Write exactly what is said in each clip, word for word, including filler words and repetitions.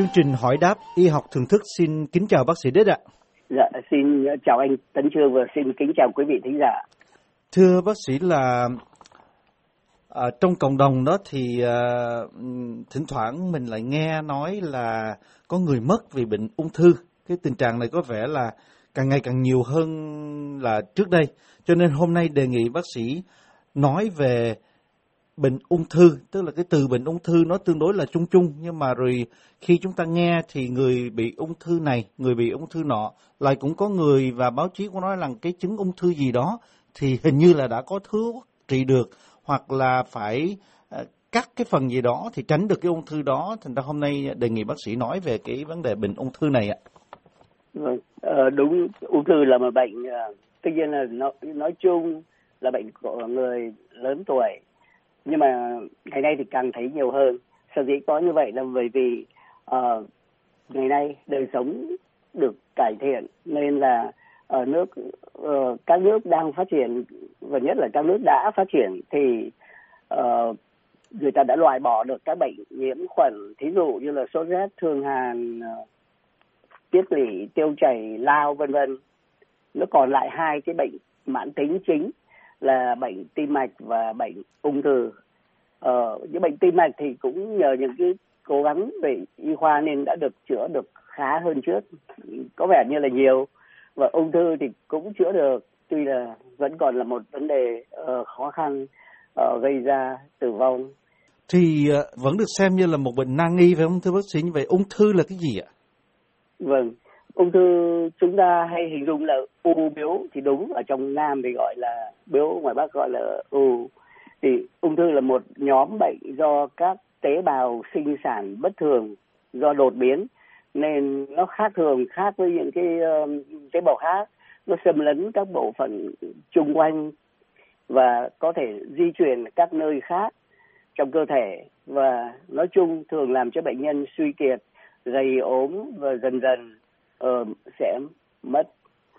Chương trình hỏi đáp y học thường thức xin kính chào bác sĩ Đích ạ. Dạ, xin chào anh Tấn Chương và xin kính chào quý vị thính giả. Thưa bác sĩ là à, trong cộng đồng đó thì à, thỉnh thoảng mình lại nghe nói là có người mất vì bệnh ung thư. Cái tình trạng này có vẻ là càng ngày càng nhiều hơn là trước đây. Cho nên hôm nay đề nghị bác sĩ nói về bệnh ung thư, tức là cái từ bệnh ung thư nó tương đối là chung chung, nhưng mà rồi khi chúng ta nghe thì người bị ung thư này, người bị ung thư nọ, lại cũng có người và báo chí cũng nói rằng cái chứng ung thư gì đó thì hình như là đã có thuốc trị được, hoặc là phải uh, cắt cái phần gì đó thì tránh được cái ung thư đó. Thành ra hôm nay đề nghị bác sĩ nói về cái vấn đề bệnh ung thư này ạ. Vâng, ờ, đúng, ung thư là một bệnh, uh, tất nhiên là nó, nói chung là bệnh của người lớn tuổi. Nhưng mà ngày nay thì càng thấy nhiều hơn. Sở dĩ có như vậy là bởi vì uh, ngày nay đời sống được cải thiện, nên là ở nước uh, các nước đang phát triển, và nhất là các nước đã phát triển thì uh, người ta đã loại bỏ được các bệnh nhiễm khuẩn, thí dụ như là sốt rét, thương hàn, uh, tiết lỵ, tiêu chảy, lao vân vân. Nó còn lại hai cái bệnh mãn tính chính là bệnh tim mạch và bệnh ung thư. Ờ, những bệnh tim mạch thì cũng nhờ những cái cố gắng về y khoa nên đã được chữa được khá hơn trước, có vẻ như là nhiều. Và ung thư thì cũng chữa được, tuy là vẫn còn là một vấn đề uh, khó khăn, uh, gây ra tử vong. Thì uh, vẫn được xem như là một bệnh nan nghi phải không thưa bác sĩ? Như vậy ung thư là cái gì ạ? Vâng, ung thư chúng ta hay hình dung là u biếu, thì đúng, ở trong Nam thì gọi là biếu, ngoài Bắc gọi là u. Thì ung thư là một nhóm bệnh do các tế bào sinh sản bất thường do đột biến, nên nó khác thường, khác với những cái uh, tế bào khác. Nó xâm lấn các bộ phận chung quanh và có thể di chuyển các nơi khác trong cơ thể, và nói chung thường làm cho bệnh nhân suy kiệt, gầy ốm và dần dần uh, sẽ mất.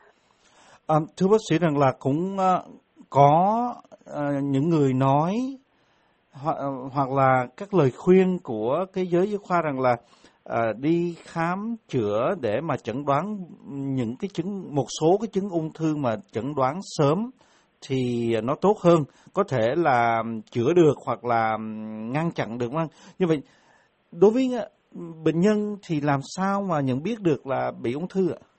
À, thưa bác sĩ rằng là cũng uh, có uh, những người nói hoặc, uh, hoặc là các lời khuyên của cái giới y khoa rằng là uh, đi khám chữa để mà chẩn đoán những cái chứng, một số cái chứng ung thư mà chẩn đoán sớm thì nó tốt hơn, có thể là chữa được hoặc là ngăn chặn được. Như vậy đối với bệnh nhân thì làm sao mà nhận biết được là bị ung thư ạ?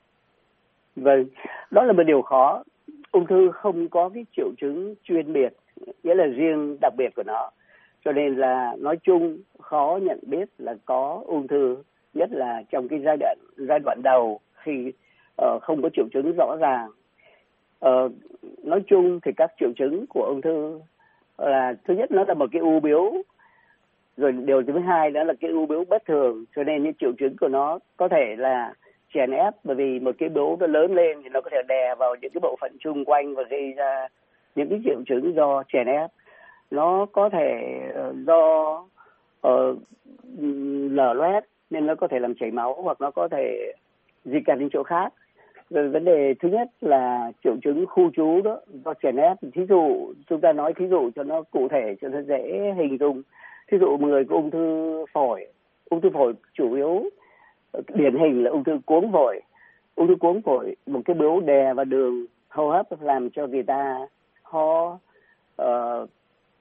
Vâng, đó là một điều khó. Ung thư không có cái triệu chứng chuyên biệt, nghĩa là riêng đặc biệt của nó. Cho nên là nói chung khó nhận biết là có ung thư, nhất là trong cái giai đoạn giai đoạn đầu khi uh, không có triệu chứng rõ ràng. Uh, nói chung thì các triệu chứng của ung thư là thứ nhất nó là một cái u biếu, rồi điều thứ hai đó là cái u biếu bất thường, cho nên những triệu chứng của nó có thể là chèn ép, bởi vì một cái biếu nó lớn lên thì nó có thể đè vào những cái bộ phận chung quanh và gây ra những cái triệu chứng do chèn ép. Nó có thể uh, do uh, lở loét nên nó có thể làm chảy máu, hoặc nó có thể di căn đến chỗ khác. Rồi vấn đề thứ nhất là triệu chứng khu trú đó do chèn ép. Thí dụ chúng ta nói thí dụ cho nó cụ thể, cho nó dễ hình dung. Thí dụ người có ung thư phổi, ung thư phổi chủ yếu điển hình là ung thư cuống phổi. Ung thư cuống phổi một cái biếu đè vào đường hô hấp làm cho người ta ho, uh,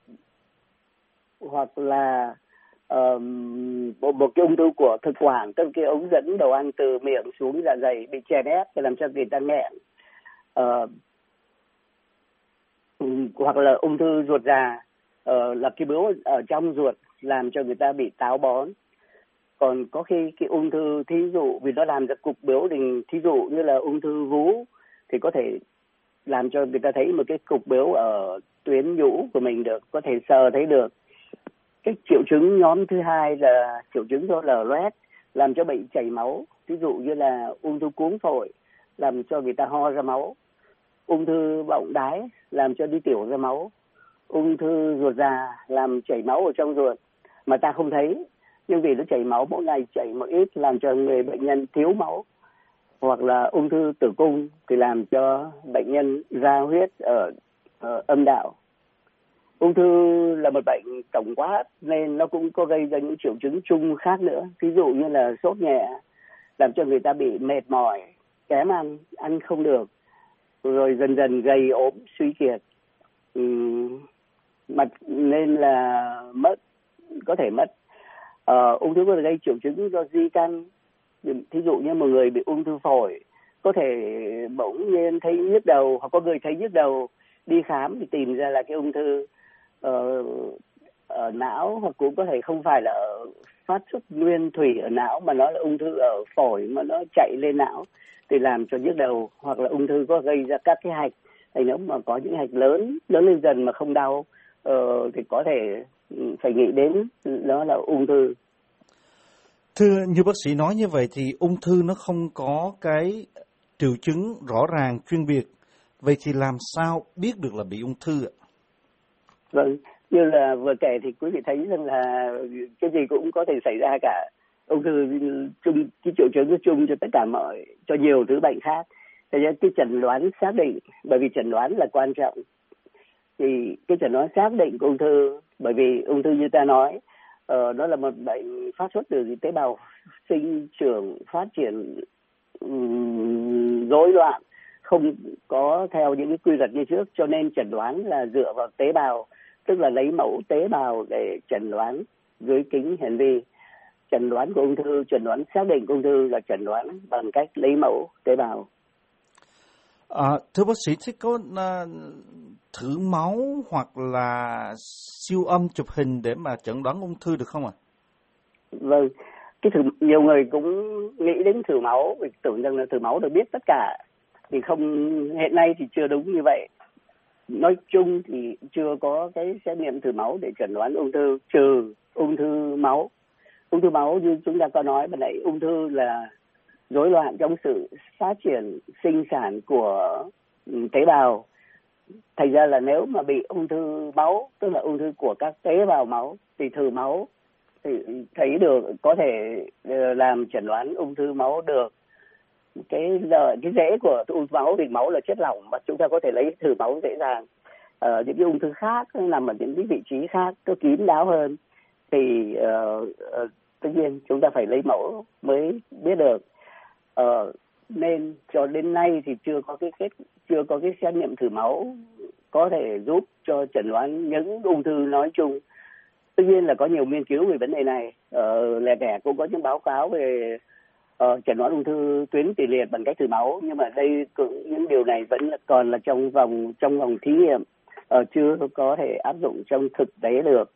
hoặc là uh, một, một cái ung thư của thực quản, tức cái ống dẫn đồ ăn từ miệng xuống dạ dày bị chèn ép để làm cho người ta nghẹn, uh, hoặc là ung thư ruột già, uh, là cái biếu ở trong ruột làm cho người ta bị táo bón. Còn có khi cái ung thư, thí dụ vì nó làm ra cục biểu đình, thí dụ như là ung thư vú thì có thể làm cho người ta thấy một cái cục biểu ở tuyến nhũ của mình được, có thể sờ thấy được. Cái triệu chứng nhóm thứ hai là triệu chứng do lở loét làm cho bệnh chảy máu, ví dụ như là ung thư cuống phổi làm cho người ta ho ra máu, ung thư bọng đái làm cho đi tiểu ra máu, ung thư ruột già làm chảy máu ở trong ruột mà ta không thấy, nhưng vì nó chảy máu mỗi ngày chảy một ít làm cho người bệnh nhân thiếu máu, hoặc là ung thư tử cung thì làm cho bệnh nhân ra huyết ở, ở âm đạo. ung thư là một bệnh tổng quát nên nó cũng có gây ra những triệu chứng chung khác nữa. Ví dụ như là sốt nhẹ, làm cho người ta bị mệt mỏi, kém ăn, ăn không được, rồi dần dần gầy ốm, suy kiệt, uhm, mặt nên là mất, có thể mất. Uh, ung thư có thể gây triệu chứng do di căn. Thí dụ như một người bị ung thư phổi có thể bỗng nhiên thấy nhức đầu, hoặc có người thấy nhức đầu đi khám thì tìm ra là cái ung thư ở, ở não, hoặc cũng có thể không phải là ở phát xuất nguyên thủy ở não mà nó là ung thư ở phổi mà nó chạy lên não thì làm cho nhức đầu, hoặc là ung thư có gây ra các cái hạch. Thì nếu mà có những hạch lớn lớn lên dần mà không đau uh, thì có thể phải nghĩ đến đó là ung thư. Thưa, như bác sĩ nói như vậy thì ung thư nó không có cái triệu chứng rõ ràng chuyên biệt. Vậy thì làm sao biết được là bị ung thư ạ? Vâng, như là vừa kể thì quý vị thấy rằng là cái gì cũng có thể xảy ra cả. Ung thư chung, cái triệu chứng nó chung cho tất cả mọi, cho nhiều thứ bệnh khác. Thế nên cái chẩn đoán xác định, bởi vì chẩn đoán là quan trọng. Thì cái chẩn đoán xác định của ung thư, bởi vì ung thư như ta nói, uh, nó là một bệnh phát xuất từ tế bào sinh trưởng, phát triển um, rối loạn, không có theo những cái quy luật như trước, cho nên chẩn đoán là dựa vào tế bào, tức là lấy mẫu tế bào để chẩn đoán dưới kính hiển vi. Chẩn đoán của ung thư, chẩn đoán xác định của ung thư là chẩn đoán bằng cách lấy mẫu tế bào. À, thưa bác sĩ, thế có uh, thử máu hoặc là siêu âm chụp hình để mà chẩn đoán ung thư được không ạ? À? Vâng, cái thử, nhiều người cũng nghĩ đến thử máu, vì tưởng rằng là thử máu được biết tất cả. Thì không, hiện nay thì chưa đúng như vậy. Nói chung thì chưa có cái xét nghiệm thử máu để chẩn đoán ung thư, trừ ung thư máu. Ung thư máu như chúng ta có nói ban nãy, ung thư là rối loạn trong sự phát triển sinh sản của tế bào. Thành ra là nếu mà bị ung thư máu, tức là ung thư của các tế bào máu, thì thử máu thì thấy được, có thể làm chẩn đoán ung thư máu được. Cái cái rễ của ung thư máu thì máu là chất lỏng mà chúng ta có thể lấy thử máu dễ dàng. Ở những cái ung thư khác nằm ở những cái vị trí khác, nó kín đáo hơn thì uh, uh, tất nhiên chúng ta phải lấy mẫu mới biết được. Uh, nên cho đến nay thì chưa có cái kết chưa có cái xét nghiệm thử máu có thể giúp cho chẩn đoán những ung thư nói chung. Tất nhiên là có nhiều nghiên cứu về vấn đề này, uh, lẻ tẻ cũng có những báo cáo về uh, chẩn đoán ung thư tuyến tiền liệt bằng cách thử máu, nhưng mà đây cũng, những điều này vẫn còn là trong vòng trong vòng thí nghiệm, uh, chưa có thể áp dụng trong thực tế được.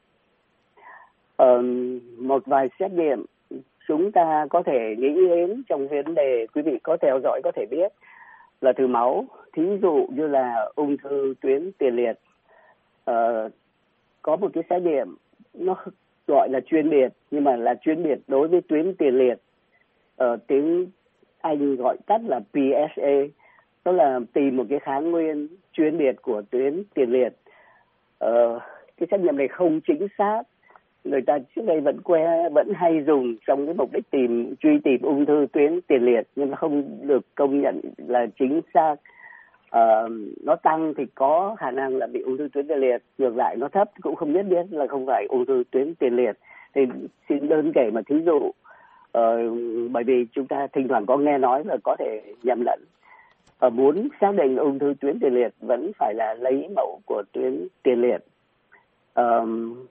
Uh, một vài xét nghiệm chúng ta có thể nghĩ đến trong vấn đề quý vị có theo dõi có thể biết là thử máu. Thí dụ như là ung thư tuyến tiền liệt, uh, có một cái xét nghiệm nó gọi là chuyên biệt, nhưng mà là chuyên biệt đối với tuyến tiền liệt. Uh, tiếng Anh gọi tắt là P S A, đó là tìm một cái kháng nguyên chuyên biệt của tuyến tiền liệt. Uh, cái xét nghiệm này không chính xác, người ta trước đây vẫn que vẫn hay dùng trong cái mục đích tìm truy tìm ung thư tuyến tiền liệt, nhưng mà không được công nhận là chính xác. Uh, nó tăng thì có khả năng là bị ung thư tuyến tiền liệt, ngược lại nó thấp cũng không nhất biết là không phải ung thư tuyến tiền liệt. Thì xin đơn kể mà thí dụ, uh, bởi vì chúng ta thỉnh thoảng có nghe nói là có thể nhầm lẫn. Uh, muốn xác định ung thư tuyến tiền liệt vẫn phải là lấy mẫu của tuyến tiền liệt. Uh,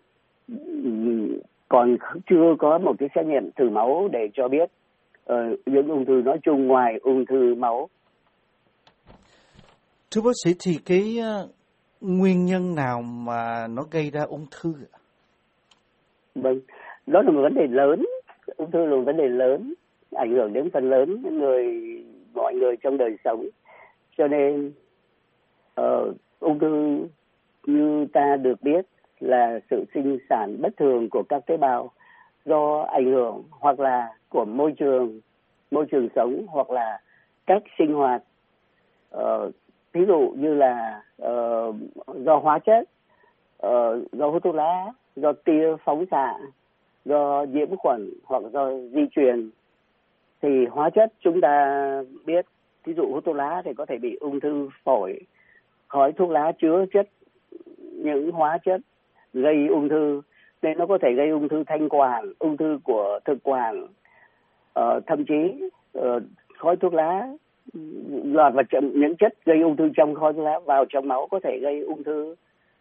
còn chưa có một cái xét nghiệm thử máu để cho biết uh, những ung thư nói chung ngoài ung thư máu. Thưa bác sĩ, thì cái uh, nguyên nhân nào mà nó gây ra ung thư? Vâng, đó là một vấn đề lớn. Ung thư là một vấn đề lớn, ảnh hưởng đến phần lớn những người, mọi người trong đời sống. Cho nên uh, ung thư như ta được biết là sự sinh sản bất thường của các tế bào do ảnh hưởng hoặc là của môi trường, môi trường sống, hoặc là cách sinh hoạt. Uh, ví dụ như là uh, do hóa chất, uh, do hút thuốc lá, do tia phóng xạ, do nhiễm khuẩn hoặc do di truyền. Thì hóa chất chúng ta biết, ví dụ hút thuốc lá thì có thể bị ung thư phổi. Khói thuốc lá chứa chất những hóa chất gây ung thư, nên nó có thể gây ung thư thanh quản, ung thư của thực quản, uh, thậm chí uh, khói thuốc lá, lọt vào trong những chất gây ung thư trong khói thuốc lá vào trong máu có thể gây ung thư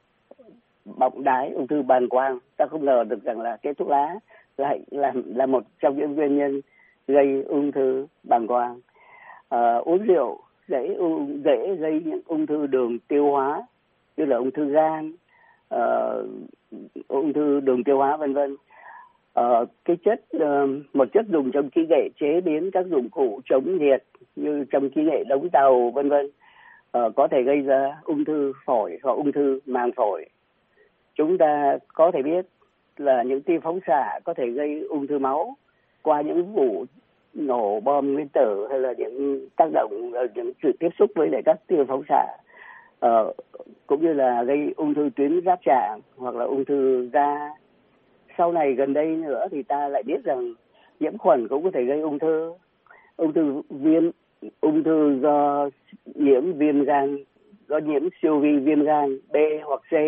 bọng đái, ung thư bàng quang. Ta không ngờ được rằng là cái thuốc lá lại là là một trong những nguyên nhân gây ung thư bàng quang. À, uống rượu dễ dễ gây những ung thư đường tiêu hóa như là ung thư gan, uh, ung thư đường tiêu hóa vân vân. Uh, cái chất uh, một chất dùng trong kỹ nghệ chế biến các dụng cụ chống nhiệt như trong kỹ nghệ đóng tàu vân vân uh, có thể gây ra ung thư phổi hoặc ung thư màng phổi. Chúng ta có thể biết là những tia phóng xạ có thể gây ung thư máu qua những vụ nổ bom nguyên tử hay là những tác động, những sự tiếp xúc với lại các tia phóng xạ, uh, cũng như là gây ung thư tuyến giáp trạng hoặc là ung thư da. Sau này gần đây nữa thì ta lại biết rằng nhiễm khuẩn cũng có thể gây ung thư, ung thư viêm, ung thư do nhiễm viêm gan, do nhiễm siêu vi viêm gan B hoặc C,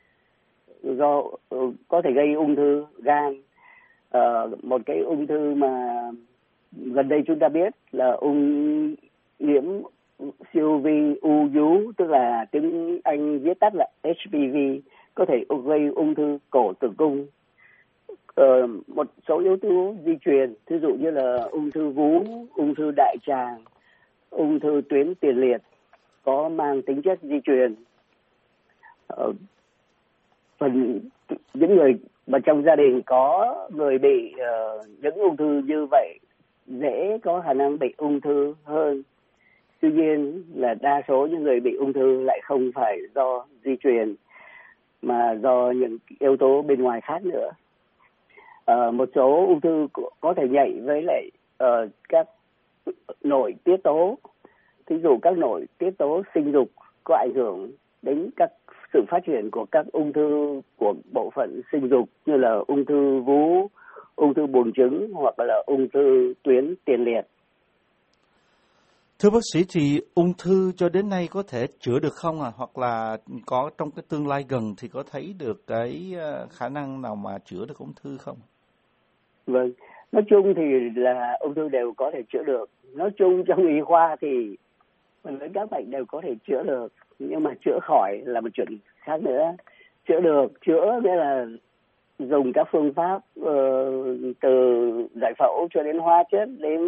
do uh, có thể gây ung thư gan. Uh, một cái ung thư mà gần đây chúng ta biết là ung nhiễm siêu vi u vú, tức là tiếng Anh viết tắt là H P V, có thể gây ung thư cổ tử cung. Uh, một số yếu tố di truyền, ví dụ như là ung thư vú, ung thư đại tràng, ung thư tuyến tiền liệt có mang tính chất di truyền. Uh, phần những người mà trong gia đình có người bị uh, những ung thư như vậy dễ có khả năng bị ung thư hơn. Tuy nhiên là đa số những người bị ung thư lại không phải do di truyền mà do những yếu tố bên ngoài khác nữa. Uh, một số ung thư có thể nhạy với lại uh, các nội tiết tố, ví dụ các nội tiết tố sinh dục có ảnh hưởng đến các sự phát triển của các ung thư của bộ phận sinh dục như là ung thư vú, ung thư buồng trứng hoặc là ung thư tuyến tiền liệt. Thưa bác sĩ, thì ung thư cho đến nay có thể chữa được không à? Hoặc là có trong cái tương lai gần thì có thấy được cái khả năng nào mà chữa được ung thư không? Vâng, nói chung thì là ung thư đều có thể chữa được. Nói chung trong y khoa thì phần lớn các bệnh đều có thể chữa được, nhưng mà chữa khỏi là một chuyện khác nữa. Chữa được, chữa nghĩa là dùng các phương pháp uh, từ giải phẫu cho đến hóa chất đến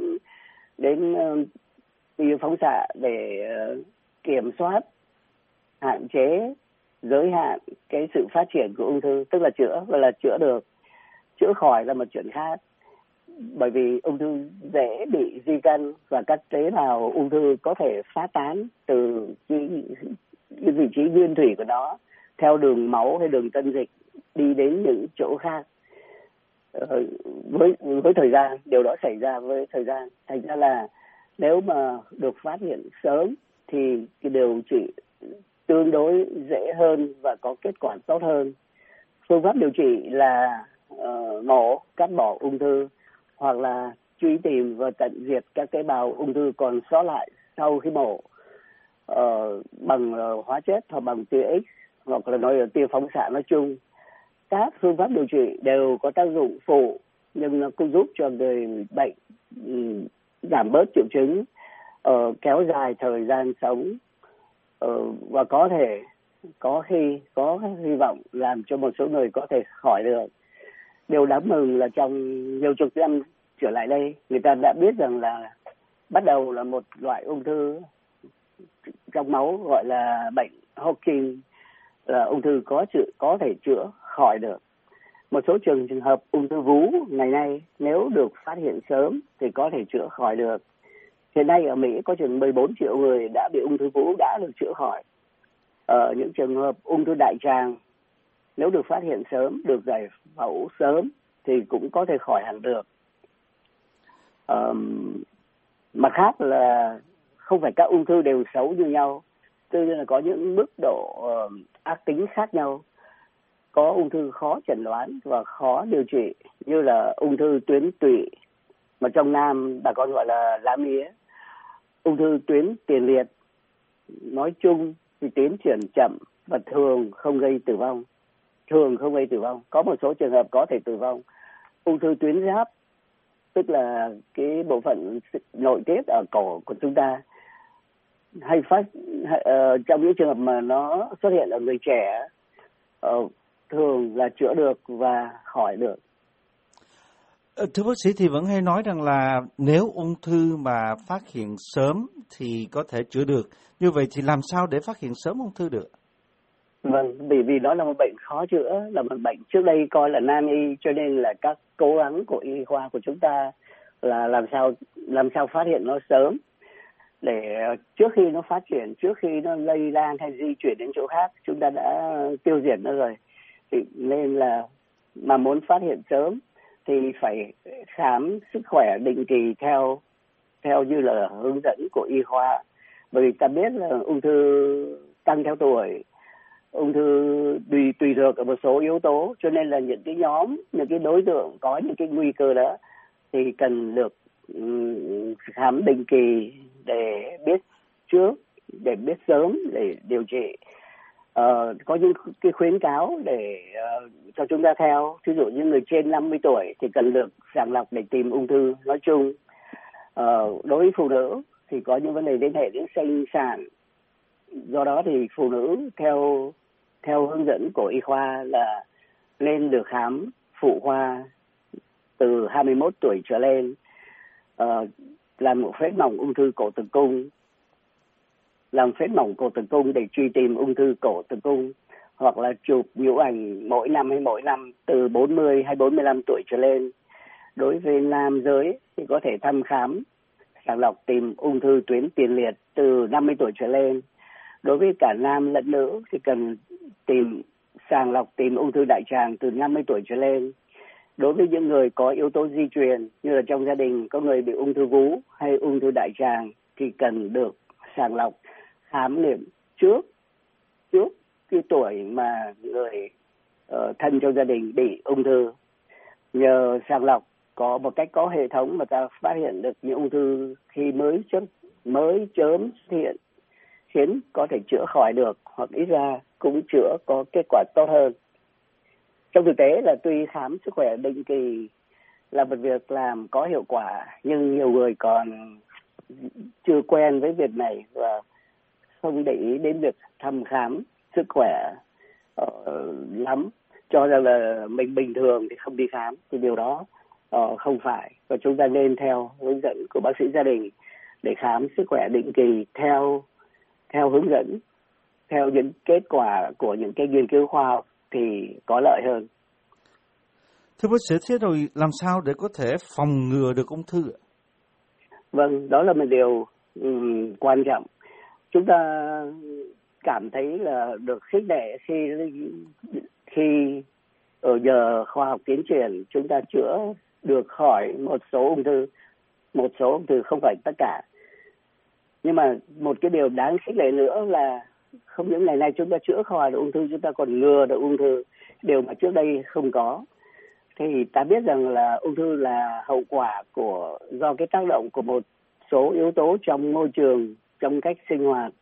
đến tia uh, phóng xạ để uh, kiểm soát, hạn chế, giới hạn cái sự phát triển của ung thư, tức là chữa và là chữa được. Chữa khỏi là một chuyện khác, bởi vì ung thư dễ bị di căn và các tế bào ung thư có thể phát tán từ cái, cái vị trí nguyên thủy của nó theo đường máu hay đường tân dịch đi đến những chỗ khác. Ờ, với với thời gian, điều đó xảy ra với thời gian. Thành ra là nếu mà được phát hiện sớm thì cái điều trị tương đối dễ hơn và có kết quả tốt hơn. Phương pháp điều trị là uh, mổ, cắt bỏ ung thư hoặc là truy tìm và tận diệt các tế bào ung thư còn sót lại sau khi mổ uh, bằng uh, hóa chất hoặc bằng tia X hoặc là nói là tia phóng xạ nói chung. Các phương pháp điều trị đều có tác dụng phụ, nhưng nó cũng giúp cho người bệnh um, giảm bớt triệu chứng, uh, kéo dài thời gian sống uh, và có thể có khi có hy vọng làm cho một số người có thể khỏi được. Điều đáng mừng là trong nhiều chục năm trở lại đây, người ta đã biết rằng là bắt đầu là một loại ung thư trong máu gọi là bệnh Hodgkin, là ung thư có chữa, có thể chữa khỏi được. Một số trường trường hợp ung thư vú ngày nay nếu được phát hiện sớm thì có thể chữa khỏi được. Hiện nay ở Mỹ có chừng mười bốn triệu người đã bị ung thư vú đã được chữa khỏi. Ở những trường hợp ung thư đại tràng nếu được phát hiện sớm, được giải phẫu sớm thì cũng có thể khỏi hẳn được. Um, mặt khác là không phải các ung thư đều xấu như nhau, tuy nhiên là có những mức độ uh, ác tính khác nhau. Có ung thư khó chẩn đoán và khó điều trị như là ung thư tuyến tụy mà trong Nam bà con gọi là lá mía, ung thư tuyến tiền liệt. Nói chung thì tiến triển chậm và thường không gây tử vong. thường không gây tử vong, có một số trường hợp có thể tử vong. Ung thư tuyến giáp, tức là cái bộ phận nội tiết ở cổ của chúng ta, hay phát hay, uh, trong những trường hợp mà nó xuất hiện ở người trẻ, uh, thường là chữa được và khỏi được. Thưa bác sĩ, thì vẫn hay nói rằng là nếu ung thư mà phát hiện sớm thì có thể chữa được. Như vậy thì làm sao để phát hiện sớm ung thư được? Vâng, vì vì đó là một bệnh khó chữa, là một bệnh trước đây coi là nan y, cho nên là các cố gắng của y khoa của chúng ta là làm sao làm sao phát hiện nó sớm, để trước khi nó phát triển, trước khi nó lây lan hay di chuyển đến chỗ khác, chúng ta đã tiêu diệt nó rồi. Thì nên là mà muốn phát hiện sớm thì phải khám sức khỏe định kỳ theo theo như là hướng dẫn của y khoa. Bởi vì ta biết là ung thư tăng theo tuổi, ung thư tùy tùy thuộc ở một số yếu tố, cho nên là những cái nhóm, những cái đối tượng có những cái nguy cơ đó thì cần được um, khám định kỳ để biết trước, để biết sớm để điều trị. Uh, có những cái khuyến cáo để uh, cho chúng ta theo. Ví dụ như người trên năm mươi tuổi thì cần được sàng lọc để tìm ung thư nói chung. Uh, đối với phụ nữ thì có những vấn đề liên hệ đến sinh sản, do đó thì phụ nữ theo theo hướng dẫn của y khoa là nên được khám phụ khoa từ hai mươi mốt tuổi trở lên, uh, làm một phép mỏng ung thư cổ tử cung, làm phép mỏng cổ tử cung để truy tìm ung thư cổ tử cung, hoặc là chụp nhũ ảnh mỗi năm hay mỗi năm từ bốn mươi hay bốn mươi lăm tuổi trở lên. Đối với nam giới thì có thể thăm khám sàng lọc tìm ung thư tuyến tiền liệt từ năm mươi tuổi trở lên. Đối với cả nam lẫn nữ thì cần tìm sàng lọc tìm ung thư đại tràng từ năm mươi tuổi trở lên. Đối với những người có yếu tố di truyền, như là trong gia đình có người bị ung thư vú hay ung thư đại tràng, thì cần được sàng lọc khám nghiệm trước trước cái tuổi mà người uh, thân trong gia đình bị ung thư. Nhờ sàng lọc có một cách có hệ thống mà ta phát hiện được những ung thư khi mới chớm mới chớm xuất hiện, khiến có thể chữa khỏi được, hoặc ít ra cũng chữa có kết quả tốt hơn. Trong thực tế là tuy khám sức khỏe định kỳ là một việc làm có hiệu quả, nhưng nhiều người còn chưa quen với việc này và không để ý đến việc thăm khám sức khỏe uh, lắm, cho rằng là mình bình thường thì không đi khám, thì điều đó uh, không phải. Và chúng ta nên theo hướng dẫn của bác sĩ gia đình để khám sức khỏe định kỳ theo theo hướng dẫn, theo những kết quả của những cái nghiên cứu khoa học thì có lợi hơn. Thưa bác sĩ, thế rồi làm sao để có thể phòng ngừa được ung thư ạ? Vâng, đó là một điều um, quan trọng. Chúng ta cảm thấy là được khích lệ khi khi ở giờ khoa học tiến triển, chúng ta chữa được khỏi một số ung thư, một số ung thư, không phải tất cả. Nhưng mà một cái điều đáng khích lệ nữa là không những ngày nay chúng ta chữa khỏi được ung thư, chúng ta còn ngừa được ung thư, điều mà trước đây không có. Thì ta biết rằng là ung thư là hậu quả của do cái tác động của một số yếu tố trong môi trường, trong cách sinh hoạt,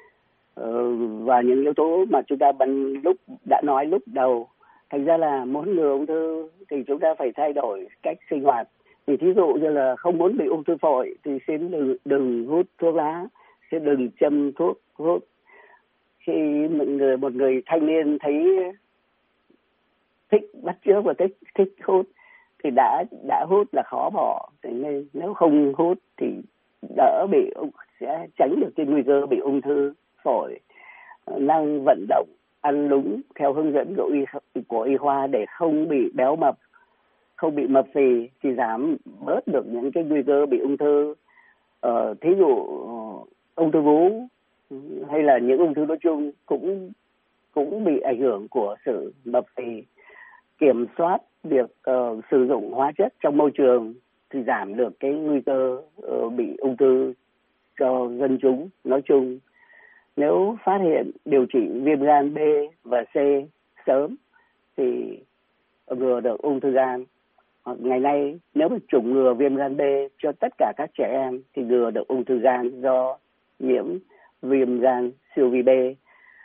và những yếu tố mà chúng ta ban lúc đã nói lúc đầu. Thành ra là muốn ngừa ung thư thì chúng ta phải thay đổi cách sinh hoạt. Thì thí dụ như là không muốn bị ung thư phổi thì xin đừng, đừng hút thuốc lá, xin đừng châm thuốc hút. Khi một người, một người thanh niên thấy thích bắt chước và thích thích hút thì đã đã hút là khó bỏ. Thế nên nếu không hút thì đỡ bị, sẽ tránh được cái nguy cơ bị ung thư phổi. Năng vận động, ăn đúng theo hướng dẫn của y, của y khoa để không bị béo mập, không bị mập phì, thì giảm bớt được những cái nguy cơ bị ung thư. Ờ, thí dụ ung thư vú hay là những ung thư nói chung cũng cũng bị ảnh hưởng của sự mập phì. Kiểm soát việc uh, sử dụng hóa chất trong môi trường thì giảm được cái nguy cơ uh, bị ung thư cho dân chúng nói chung. Nếu phát hiện điều trị viêm gan B và C sớm thì ngừa được ung thư gan. Hoặc ngày nay nếu mà chủng ngừa viêm gan B cho tất cả các trẻ em thì ngừa được ung thư gan do nhiễm viêm gan siêu vi B.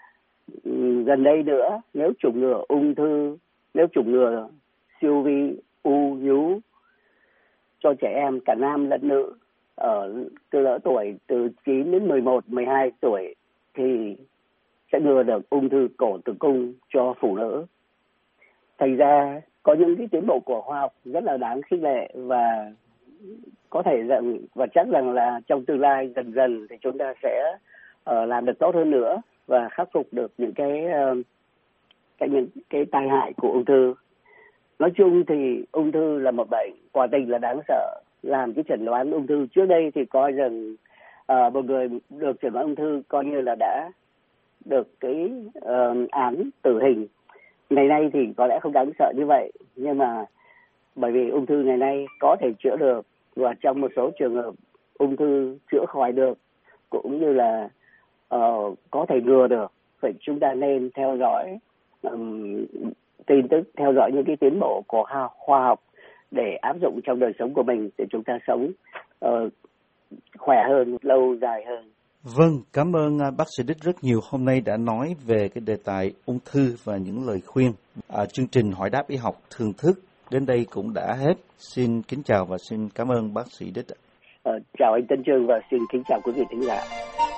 gần đây nữa, nếu chủng ngừa ung thư, nếu chủng ngừa siêu vi u vú cho trẻ em cả nam lẫn nữ ở từ lứa tuổi từ chín đến mười một, mười hai tuổi thì sẽ ngừa được ung thư cổ tử cung cho phụ nữ. Thành ra có những cái tiến bộ của khoa học rất là đáng khích lệ, và có thể rằng và chắc rằng là trong tương lai dần dần thì chúng ta sẽ uh, làm được tốt hơn nữa và khắc phục được những cái uh, cái những cái tai hại của ung thư. Nói chung thì ung thư là một bệnh quả tình là đáng sợ. Làm cái chẩn đoán ung thư trước đây thì coi rằng uh, một người được chẩn đoán ung thư coi như là đã được cái uh, án tử hình. Ngày nay thì có lẽ không đáng sợ như vậy, nhưng mà bởi vì ung thư ngày nay có thể chữa được, và trong một số trường hợp ung thư chữa khỏi được cũng như là uh, có thể ngừa được. Vậy chúng ta nên theo dõi um, tin tức, theo dõi những cái tiến bộ của khoa học để áp dụng trong đời sống của mình, để chúng ta sống uh, khỏe hơn, lâu dài hơn. Vâng, cảm ơn bác sĩ Đích rất nhiều. Hôm nay đã nói về cái đề tài ung thư và những lời khuyên. À, chương trình Hỏi đáp y học thường thức đến đây cũng đã hết. Xin kính chào và xin cảm ơn bác sĩ Đích. À, chào anh Tân Trương và xin kính chào quý vị thính giả.